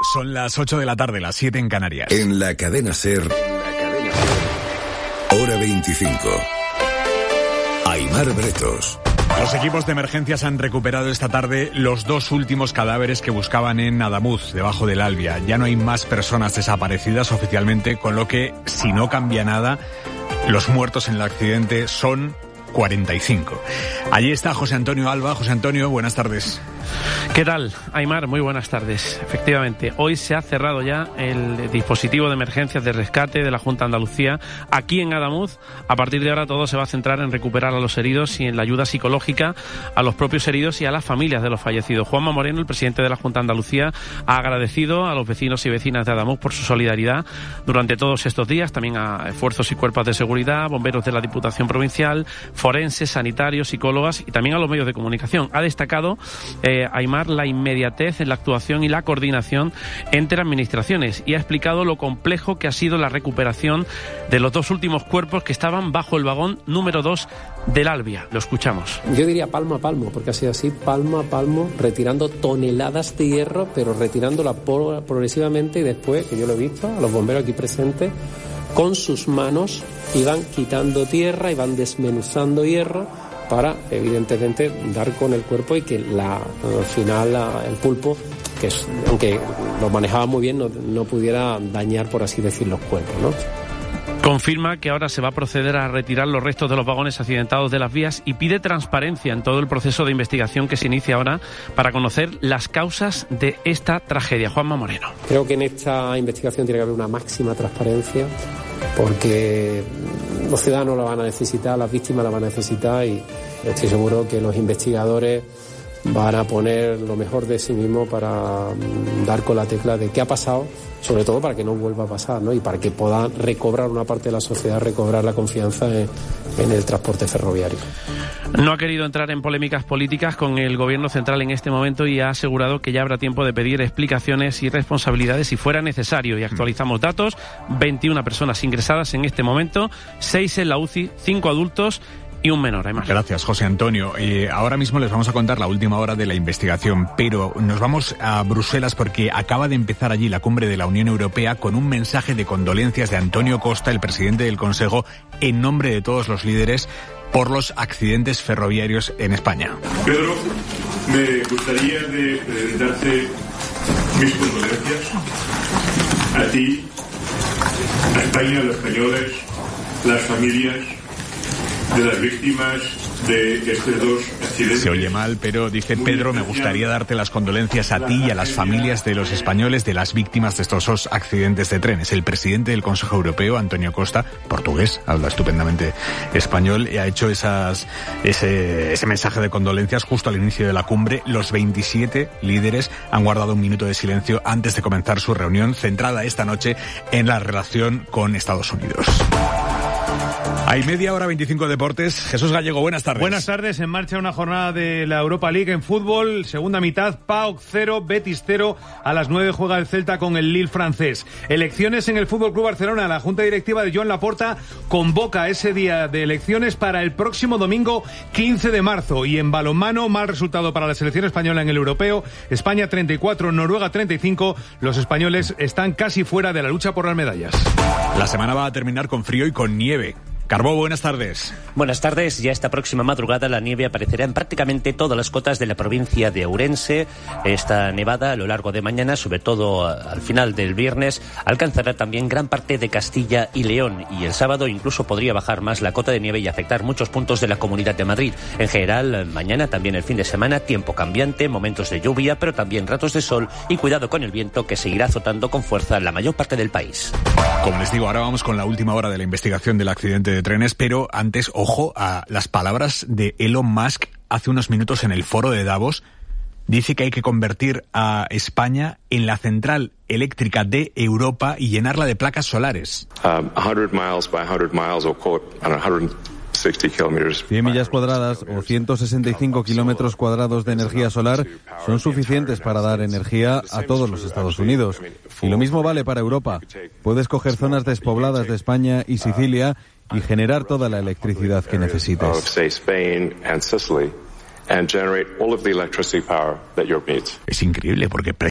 Son las 8 de la tarde, las 7 en Canarias. En la cadena SER, hora 25. Aimar Bretos. Los equipos de emergencias han recuperado esta tarde los 2 últimos cadáveres que buscaban en Adamuz, debajo del Albia. Ya no hay más personas desaparecidas oficialmente, con lo que, si no cambia nada, los muertos en el accidente son 45. Allí está José Antonio Alba. José Antonio, buenas tardes. ¿Qué tal, Aimar? Muy buenas tardes. Efectivamente, hoy se ha cerrado ya el dispositivo de emergencias de rescate de la Junta de Andalucía aquí en Adamuz. A partir de ahora todo se va a centrar en recuperar a los heridos y en la ayuda psicológica a los propios heridos y a las familias de los fallecidos. Juanma Moreno, el presidente de la Junta de Andalucía, ha agradecido a los vecinos y vecinas de Adamuz por su solidaridad durante todos estos días, también a esfuerzos y cuerpos de seguridad, bomberos de la Diputación Provincial, forenses, sanitarios, psicólogas y también a los medios de comunicación. Ha destacado Aimar la inmediatez en la actuación y la coordinación entre administraciones y ha explicado lo complejo que ha sido la recuperación de los 2 últimos cuerpos que estaban bajo el vagón número 2 del Albia. Lo escuchamos. Yo diría palmo a palmo, porque ha sido así, palmo a palmo, retirando toneladas de hierro, pero retirándola progresivamente, y después, que yo lo he visto, a los bomberos aquí presentes, con sus manos iban quitando tierra, iban desmenuzando hierro, para, evidentemente, dar con el cuerpo y que al final el pulpo, que aunque lo manejaba muy bien, no pudiera dañar, por así decir, los cuerpos, ¿no? Confirma que ahora se va a proceder a retirar los restos de los vagones accidentados de las vías y pide transparencia en todo el proceso de investigación que se inicia ahora para conocer las causas de esta tragedia. Juanma Moreno. Creo que en esta investigación tiene que haber una máxima transparencia, porque los ciudadanos la van a necesitar, las víctimas la van a necesitar, y estoy seguro que los investigadores van a poner lo mejor de sí mismos para dar con la tecla de qué ha pasado, sobre todo para que no vuelva a pasar, ¿no? Y para que pueda recobrar una parte de la sociedad, recobrar la confianza en el transporte ferroviario. No ha querido entrar en polémicas políticas con el Gobierno central en este momento y ha asegurado que ya habrá tiempo de pedir explicaciones y responsabilidades si fuera necesario. Y actualizamos datos: 21 personas ingresadas en este momento, 6 en la UCI, 5 adultos y un menor, además. Gracias, José Antonio. Ahora mismo les vamos a contar la última hora de la investigación, pero nos vamos a Bruselas porque acaba de empezar allí la cumbre de la Unión Europea con un mensaje de condolencias de Antonio Costa, el presidente del Consejo, en nombre de todos los líderes por los accidentes ferroviarios en España. Pedro, me gustaría de presentarte mis condolencias a ti, a España, a los españoles, las familias de las víctimas de estos 2 accidentes. Se oye mal, pero dice: Pedro, me gustaría darte las condolencias a ti y a las familias de los españoles de las víctimas de estos 2 accidentes de trenes. El presidente del Consejo Europeo, Antonio Costa, portugués, habla estupendamente español, y ha hecho ese mensaje de condolencias justo al inicio de la cumbre. Los 27 líderes han guardado un minuto de silencio antes de comenzar su reunión, centrada esta noche en la relación con Estados Unidos. Hay media hora 25 deportes. Jesús Gallego, buenas tardes. Buenas tardes. En marcha una jornada de la Europa League en fútbol. Segunda mitad, PAOK 0, Betis 0. A las 9 juega el Celta con el Lille francés. Elecciones en el Fútbol Club Barcelona. La Junta Directiva de Joan Laporta convoca ese día de elecciones para el próximo domingo 15 de marzo. Y en balonmano, mal resultado para la selección española en el europeo. España 34, Noruega 35. Los españoles están casi fuera de la lucha por las medallas. La semana va a terminar con frío y con nieve. Carbó, buenas tardes. Buenas tardes. Ya esta próxima madrugada la nieve aparecerá en prácticamente todas las cotas de la provincia de Ourense. Esta nevada a lo largo de mañana, sobre todo al final del viernes, alcanzará también gran parte de Castilla y León. Y el sábado incluso podría bajar más la cota de nieve y afectar muchos puntos de la Comunidad de Madrid. En general, mañana, también el fin de semana, tiempo cambiante, momentos de lluvia, pero también ratos de sol y cuidado con el viento, que seguirá azotando con fuerza la mayor parte del país. Como les digo, ahora vamos con la última hora de la investigación del accidente de trenes, pero antes, ojo a las palabras de Elon Musk hace unos minutos en el foro de Davos. Dice que hay que convertir a España en la central eléctrica de Europa y llenarla de placas solares. 100 miles by 100 miles, or 100 millas cuadradas o 165 kilómetros cuadrados de energía solar son suficientes para dar energía a todos los Estados Unidos. Y lo mismo vale para Europa. Puedes coger zonas despobladas de España y Sicilia y generar toda la electricidad que necesites. Es increíble porque